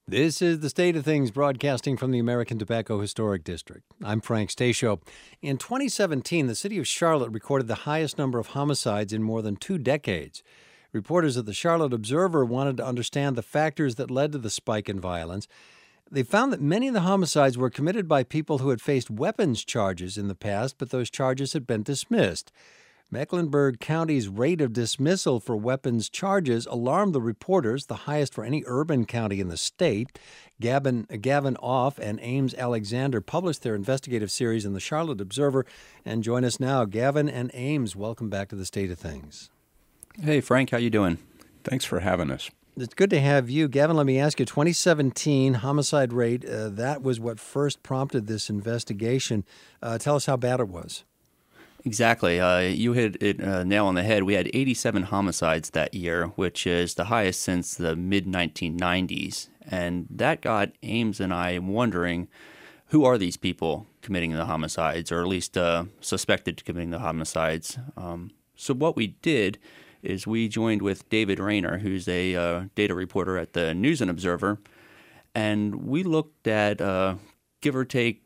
This is the State of Things broadcasting from the American Tobacco Historic District. I'm Frank Stasio. In 2017, the city of Charlotte recorded the highest number of homicides in more than 2 decades. Reporters at the Charlotte Observer wanted to understand the factors that led to the spike in violence. They found that many of the homicides were committed by people who had faced weapons charges in the past, but those charges had been dismissed. Mecklenburg County's rate of dismissal for weapons charges alarmed the reporters, the highest for any urban county in the state. Gavin Off and Ames Alexander published their investigative series in the Charlotte Observer. And join us now. Gavin and Ames, welcome back to the State of Things. Hey, Frank, how you doing? Thanks for having us. It's good to have you. Gavin, let me ask you, 2017 homicide rate, that was what first prompted this investigation. Tell us how bad it was. Exactly. You hit it nail on the head. We had 87 homicides that year, which is the highest since the mid-1990s. And that got Ames and I wondering, who are these people committing the homicides, or at least suspected of committing the homicides? So what we did is we joined with David Rayner, who's a data reporter at the News and Observer, and we looked at give or take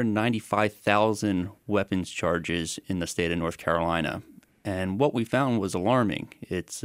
195,000 weapons charges in the state of North Carolina. And what we found was alarming. It's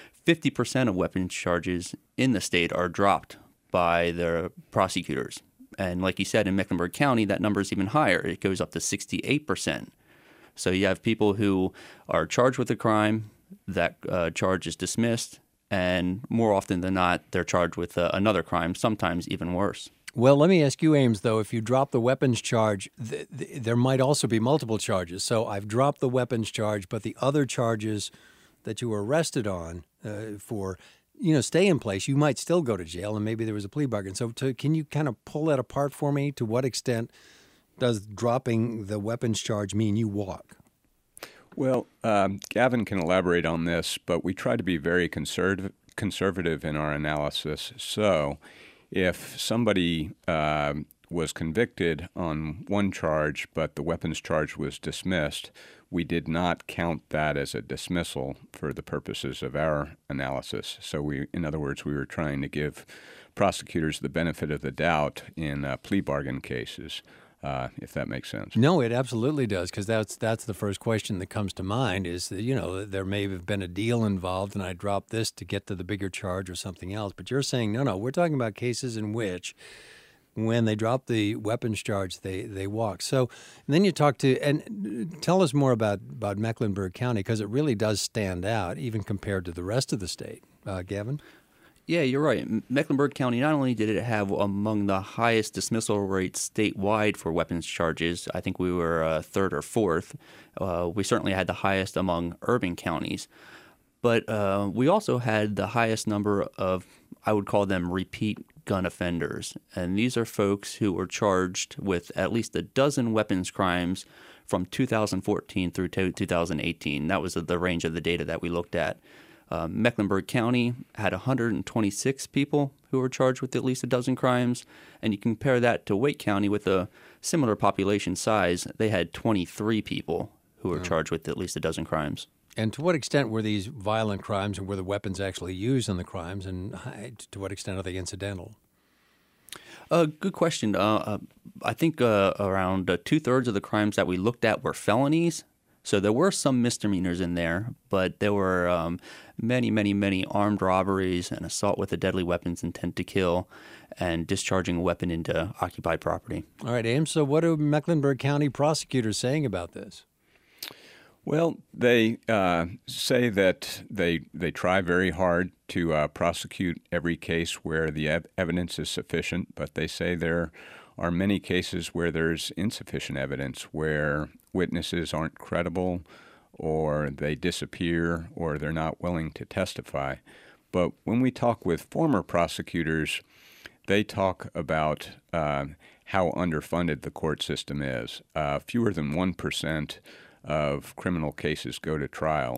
50% of weapons charges in the state are dropped by the prosecutors. And like you said, in Mecklenburg County, that number is even higher. It goes up to 68%. So you have people who are charged with a crime, that charge is dismissed, and more often than not, they're charged with another crime, sometimes even worse. Well, let me ask you, Ames, though, if you drop the weapons charge, there might also be multiple charges. So I've dropped the weapons charge, but the other charges that you were arrested on for, stay in place, you might still go to jail, and maybe there was a plea bargain. So can you kind of pull that apart for me? To what extent does dropping the weapons charge mean you walk? Well, Gavin can elaborate on this, but we try to be very conservative in our analysis. So if somebody was convicted on one charge, but the weapons charge was dismissed, we did not count that as a dismissal for the purposes of our analysis. So in other words, we were trying to give prosecutors the benefit of the doubt in plea bargain cases. If that makes sense. No, it absolutely does, because that's the first question that comes to mind is that, there may have been a deal involved and I dropped this to get to the bigger charge or something else. But you're saying, no, we're talking about cases in which when they drop the weapons charge, they walk. So then you talk to, and tell us more about Mecklenburg County, because it really does stand out even compared to the rest of the state. Gavin? Yeah, you're right. Mecklenburg County, not only did it have among the highest dismissal rates statewide for weapons charges, I think we were third or fourth. We certainly had the highest among urban counties. But we also had the highest number of, I would call them repeat gun offenders. And these are folks who were charged with at least a dozen weapons crimes from 2014 through 2018. That was the range of the data that we looked at. Mecklenburg County had 126 people who were charged with at least a dozen crimes, and you compare that to Wake County with a similar population size, they had 23 people who were charged with at least a dozen crimes. And to what extent were these violent crimes, and were the weapons actually used in the crimes, and to what extent are they incidental? Good question. I think around 2/3 of the crimes that we looked at were felonies. So there were some misdemeanors in there, but there were many armed robberies and assault with a deadly weapons intent to kill and discharging a weapon into occupied property. All right, Ames, so what are Mecklenburg County prosecutors saying about this? Well, they say that they try very hard to prosecute every case where the evidence is sufficient, but they say there are many cases where there's insufficient evidence, where witnesses aren't credible, or they disappear, or they're not willing to testify. But when we talk with former prosecutors, they talk about how underfunded the court system is. Fewer than 1% of criminal cases go to trial.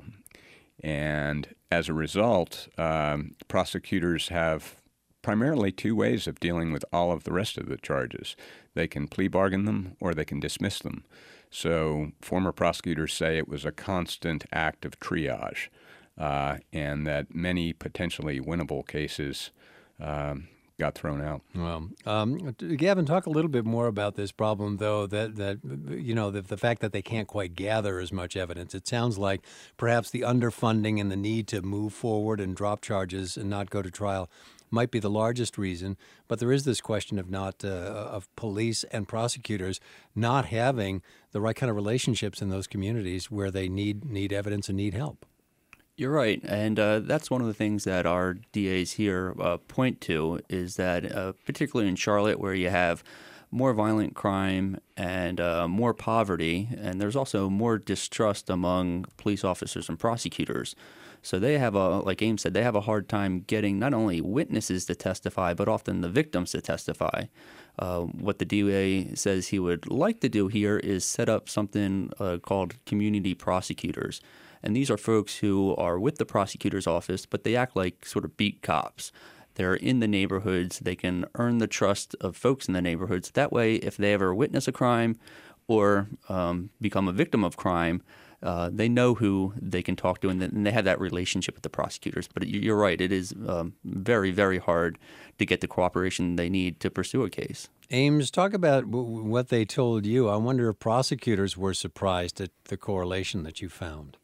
And as a result, prosecutors have primarily two ways of dealing with all of the rest of the charges. They can plea bargain them or they can dismiss them. So former prosecutors say it was a constant act of triage, and that many potentially winnable cases got thrown out. Well, Gavin, talk a little bit more about this problem, though, that the fact that they can't quite gather as much evidence. It sounds like perhaps the underfunding and the need to move forward and drop charges and not go to trial might be the largest reason. But there is this question of police and prosecutors not having the right kind of relationships in those communities where they need evidence and need help. You're right, and that's one of the things that our DAs here point to is that particularly in Charlotte where you have more violent crime and more poverty, and there's also more distrust among police officers and prosecutors. So they have like Ames said, they have a hard time getting not only witnesses to testify, but often the victims to testify. What the DA says he would like to do here is set up something called community prosecutors. And these are folks who are with the prosecutor's office, but they act like sort of beat cops. They're in the neighborhoods. They can earn the trust of folks in the neighborhoods. That way, if they ever witness a crime or become a victim of crime, they know who they can talk to, and they have that relationship with the prosecutors. But you're right. It is very, very hard to get the cooperation they need to pursue a case. Ames, talk about what they told you. I wonder if prosecutors were surprised at the correlation that you found.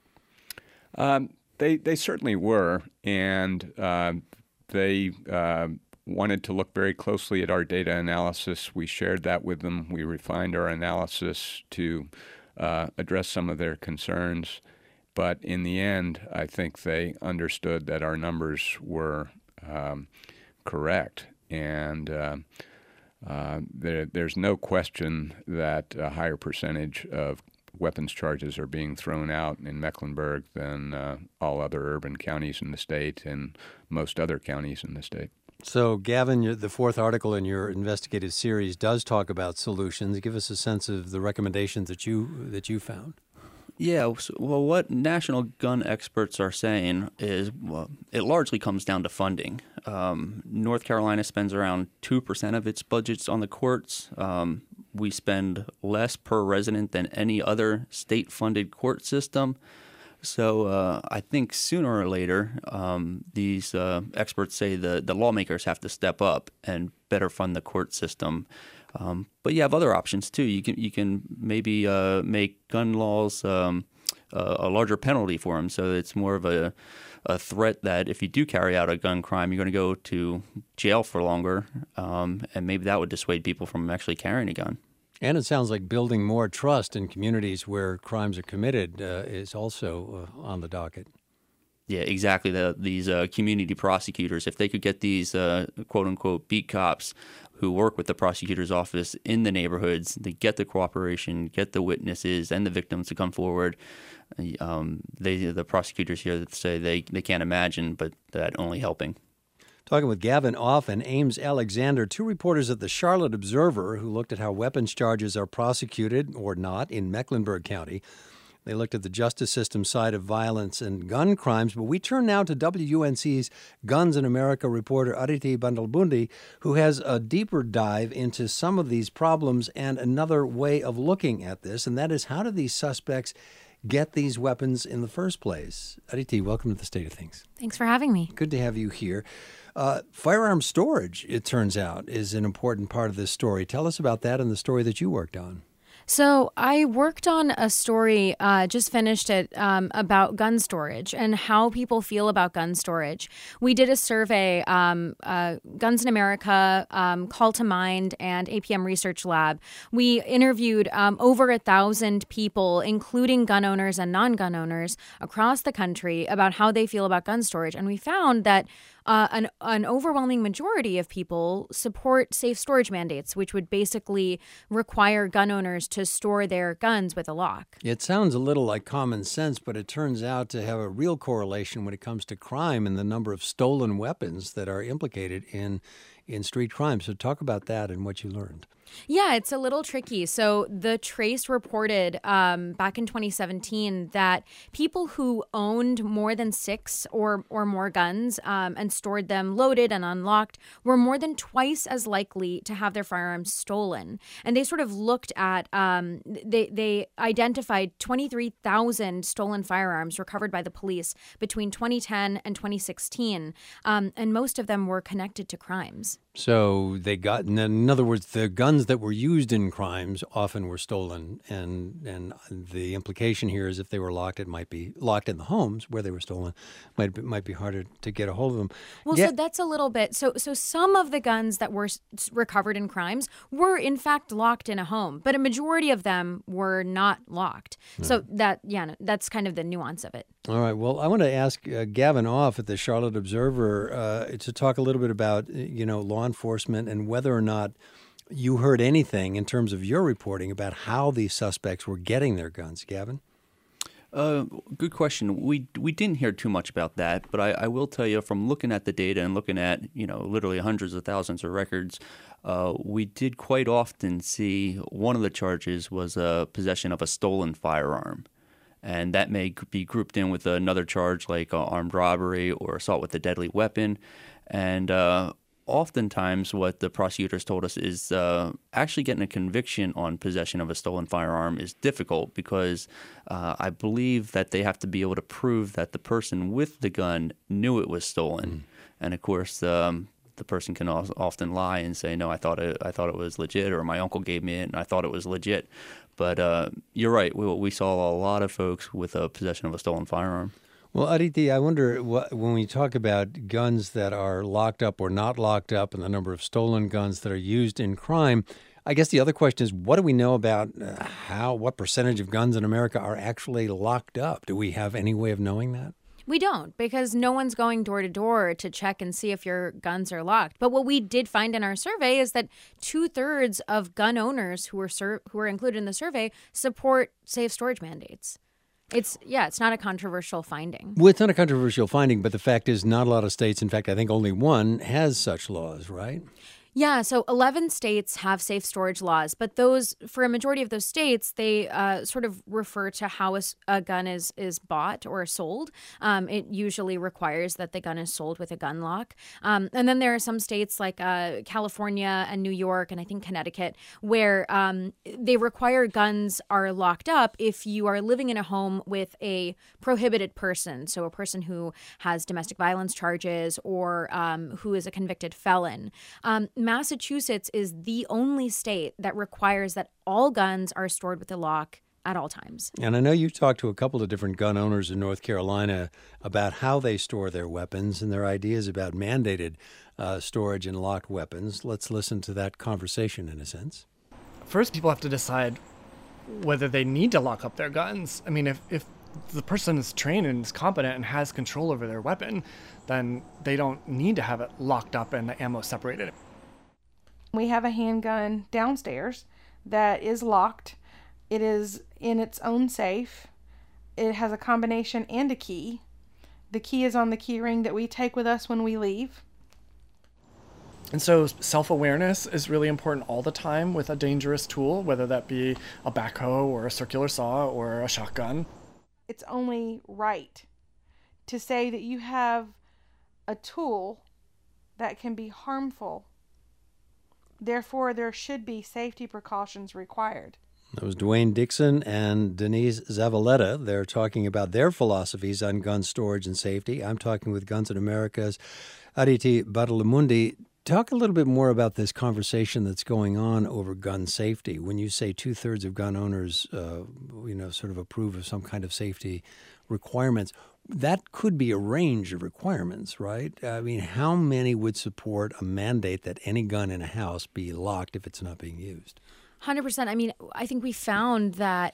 They certainly were, and they wanted to look very closely at our data analysis. We shared that with them. We refined our analysis to address some of their concerns. But in the end, I think they understood that our numbers were correct. And there's no question that a higher percentage of weapons charges are being thrown out in Mecklenburg than all other urban counties in the state and most other counties in the state. So, Gavin, the fourth article in your investigative series does talk about solutions. Give us a sense of the recommendations that you found. Yeah, well, what national gun experts are saying is it largely comes down to funding. North Carolina spends around 2% of its budgets on the courts. We spend less per resident than any other state-funded court system. So I think sooner or later, these experts say the lawmakers have to step up and better fund the court system. But you have other options too. You can maybe make gun laws a larger penalty for them, so it's more of a threat that if you do carry out a gun crime, you're going to go to jail for longer, and maybe that would dissuade people from actually carrying a gun. And it sounds like building more trust in communities where crimes are committed is also on the docket. Yeah, exactly. These community prosecutors, if they could get these quote-unquote beat cops who work with the prosecutor's office in the neighborhoods, they get the cooperation, get the witnesses and the victims to come forward. The prosecutors here say they can't imagine, but that only helping. Talking with Gavin Off and Ames Alexander, two reporters at the Charlotte Observer who looked at how weapons charges are prosecuted or not in Mecklenburg County. They looked at the justice system side of violence and gun crimes. But we turn now to WUNC's Guns in America reporter Aditi Bandalbundi, who has a deeper dive into some of these problems and another way of looking at this, and that is how do these suspects get these weapons in the first place? Aditi, welcome to the State of Things. Thanks for having me. Good to have you here. Firearm storage, it turns out, is an important part of this story. Tell us about that and the story that you worked on. So I worked on a story, just finished it, about gun storage and how people feel about gun storage. We did a survey, Guns in America, Call to Mind, and APM Research Lab. We interviewed over 1,000 people, including gun owners and non-gun owners across the country, about how they feel about gun storage. And we found that an overwhelming majority of people support safe storage mandates, which would basically require gun owners to store their guns with a lock. It sounds a little like common sense, but it turns out to have a real correlation when it comes to crime and the number of stolen weapons that are implicated in in street crime. So talk about that and what you learned. Yeah, it's a little tricky. So the Trace reported back in 2017 that people who owned more than 6 or more guns and stored them loaded and unlocked were more than twice as likely to have their firearms stolen. And they sort of looked at, they identified 23,000 stolen firearms recovered by the police between 2010 and 2016. And most of them were connected to crimes. So they got, in other words, the guns that were used in crimes often were stolen, and the implication here is if they were locked, it might be locked in the homes where they were stolen. Might be harder to get a hold of them. Well, so that's a little bit. So some of the guns that were recovered in crimes were in fact locked in a home, but a majority of them were not locked. No. So that's kind of the nuance of it. All right. Well, I want to ask Gavin Off at the Charlotte Observer to talk a little bit about, law enforcement and whether or not you heard anything in terms of your reporting about how these suspects were getting their guns. Gavin? Good question. We didn't hear too much about that, but I will tell you from looking at the data and looking at, literally hundreds of thousands of records, we did quite often see one of the charges was possession of a stolen firearm. And that may be grouped in with another charge like armed robbery or assault with a deadly weapon. And oftentimes what the prosecutors told us is actually getting a conviction on possession of a stolen firearm is difficult because I believe that they have to be able to prove that the person with the gun knew it was stolen. And of course, the person can often lie and say, no, I thought it was legit, or my uncle gave me it and I thought it was legit. But you're right. We saw a lot of folks with possession of a stolen firearm. Well, Aditi, I wonder, when we talk about guns that are locked up or not locked up and the number of stolen guns that are used in crime, I guess the other question is, what do we know about what percentage of guns in America are actually locked up? Do we have any way of knowing that? We don't, because no one's going door to door to check and see if your guns are locked. But what we did find in our survey is that 2/3 of gun owners who were included in the survey support safe storage mandates. It's not a controversial finding. Well, it's not a controversial finding, but the fact is not a lot of states, in fact, I think only one, has such laws, right? Yeah, so 11 states have safe storage laws, but for a majority of those states, they sort of refer to how a gun is bought or sold. It usually requires that the gun is sold with a gun lock. And then there are some states like California and New York and I think Connecticut where they require guns are locked up if you are living in a home with a prohibited person, so a person who has domestic violence charges or who is a convicted felon. Massachusetts is the only state that requires that all guns are stored with a lock at all times. And I know you talked to a couple of different gun owners in North Carolina about how they store their weapons and their ideas about mandated storage and locked weapons. Let's listen to that conversation in a sense. First, people have to decide whether they need to lock up their guns. I mean, if the person is trained and is competent and has control over their weapon, then they don't need to have it locked up and the ammo separated. We have a handgun downstairs that is locked. It is in its own safe. It has a combination and a key. The key is on the key ring that we take with us when we leave. And so self-awareness is really important all the time with a dangerous tool, whether that be a backhoe or a circular saw or a shotgun. It's only right to say that you have a tool that can be harmful. Therefore, there should be safety precautions required. That was Dwayne Dixon and Denise Zavaleta. They're talking about their philosophies on gun storage and safety. I'm talking with Guns in America's Aditi Badalamundi. Talk a little bit more about this conversation that's going on over gun safety. When you say 2/3 of gun owners, sort of approve of some kind of safety requirements, that could be a range of requirements, right? I mean, how many would support a mandate that any gun in a house be locked if it's not being used? 100%. I mean, I think we found that,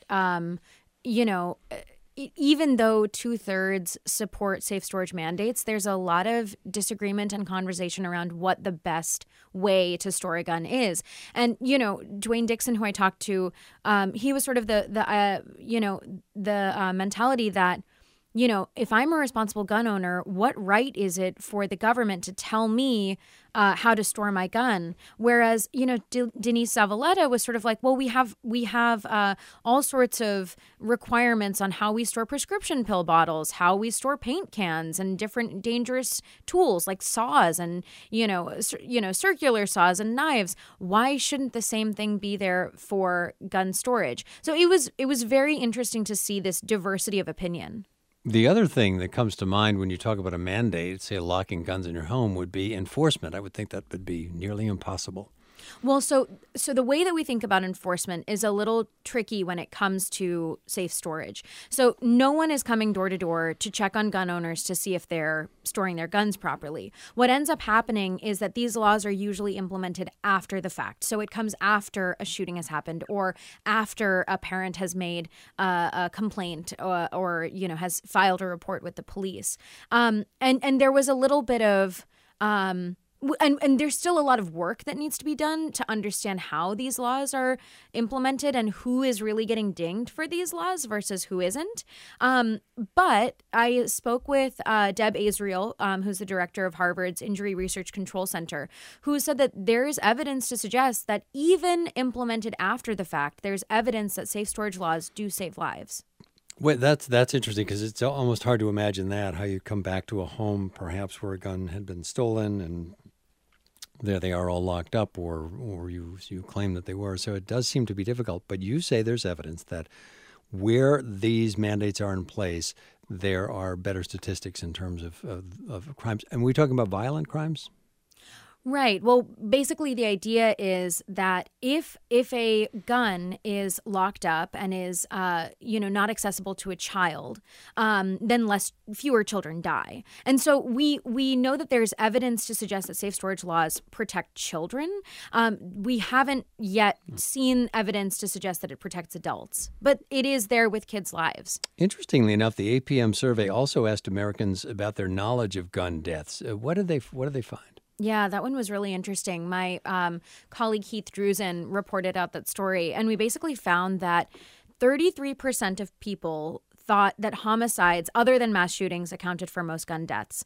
even though 2/3 support safe storage mandates, there's a lot of disagreement and conversation around what the best way to store a gun is. And, Dwayne Dixon, who I talked to, he was sort of the mentality that if I'm a responsible gun owner, what right is it for the government to tell me how to store my gun? Whereas, Denise Zavaleta was sort of like, well, we have all sorts of requirements on how we store prescription pill bottles, how we store paint cans, and different dangerous tools like saws and circular saws and knives. Why shouldn't the same thing be there for gun storage? So it was very interesting to see this diversity of opinion. The other thing that comes to mind when you talk about a mandate, say locking guns in your home, would be enforcement. I would think that would be nearly impossible. Well, so the way that we think about enforcement is a little tricky when it comes to safe storage. So no one is coming door to door to check on gun owners to see if they're storing their guns properly. What ends up happening is that these laws are usually implemented after the fact. So it comes after a shooting has happened or after a parent has made a complaint or has filed a report with the police. And there was a little bit of and there's still a lot of work that needs to be done to understand how these laws are implemented and who is really getting dinged for these laws versus who isn't. But I spoke with Deb Asriel, who's the director of Harvard's Injury Research Control Center, who said that there is evidence to suggest that even implemented after the fact, there's evidence that safe storage laws do save lives. Well, that's interesting because it's almost hard to imagine how you come back to a home perhaps where a gun had been stolen and there they are all locked up or you claim that they were. So it does seem to be difficult. But you say there's evidence that where these mandates are in place, there are better statistics in terms of crimes. And we're talking about violent crimes? Right. Well, basically, the idea is that if a gun is locked up and is, not accessible to a child, then fewer children die. And so we know that there's evidence to suggest that safe storage laws protect children. We haven't yet seen evidence to suggest that it protects adults, but it is there with kids' lives. Interestingly enough, the APM survey also asked Americans about their knowledge of gun deaths. What did they find? Yeah, that one was really interesting. My colleague Heath Drusen reported out that story, and we basically found that 33% of people thought that homicides other than mass shootings accounted for most gun deaths.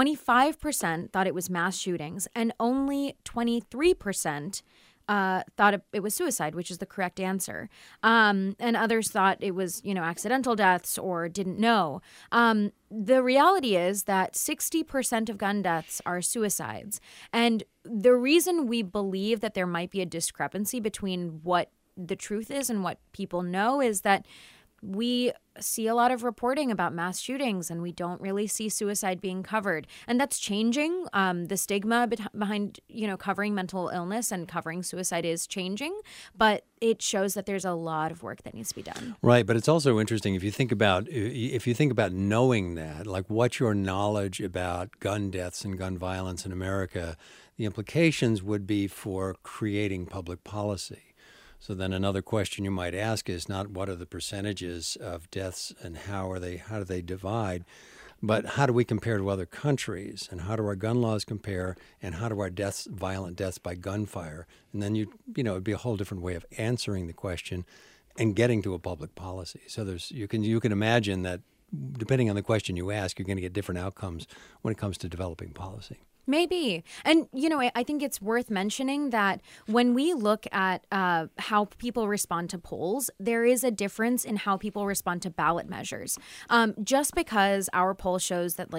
25% thought it was mass shootings, and only 23% thought it was suicide, which is the correct answer. And others thought it was, accidental deaths or didn't know. The reality is that 60% of gun deaths are suicides. And the reason we believe that there might be a discrepancy between what the truth is and what people know is that we see a lot of reporting about mass shootings and we don't really see suicide being covered. And that's changing. The stigma behind, covering mental illness and covering suicide is changing, but it shows that there's a lot of work that needs to be done. Right. But it's also interesting if you think about knowing that, like what's your knowledge about gun deaths and gun violence in America, the implications would be for creating public policy. So then another question you might ask is not what are the percentages of deaths and how do they divide, but how do we compare to other countries and how do our gun laws compare and how do our violent deaths by gunfire? And then it'd be a whole different way of answering the question and getting to a public policy. So you can imagine that depending on the question you ask, you're going to get different outcomes when it comes to developing policy. Maybe. And, I think it's worth mentioning that when we look at how people respond to polls, there is a difference in how people respond to ballot measures. Just because our poll shows that,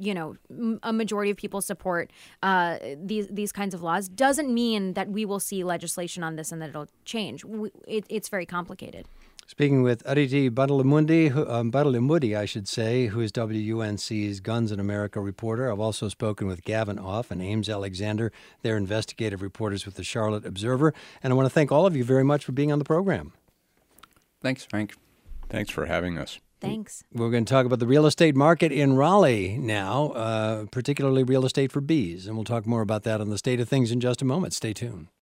a majority of people support these kinds of laws doesn't mean that we will see legislation on this and that it'll change. It's very complicated. Speaking with Aditi Badalamudi, I should say, who is WUNC's Guns in America reporter. I've also spoken with Gavin Off and Ames Alexander. They're investigative reporters with the Charlotte Observer. And I want to thank all of you very much for being on the program. Thanks, Frank. Thanks for having us. Thanks. We're going to talk about the real estate market in Raleigh now, particularly real estate for bees. And we'll talk more about that on The State of Things in just a moment. Stay tuned.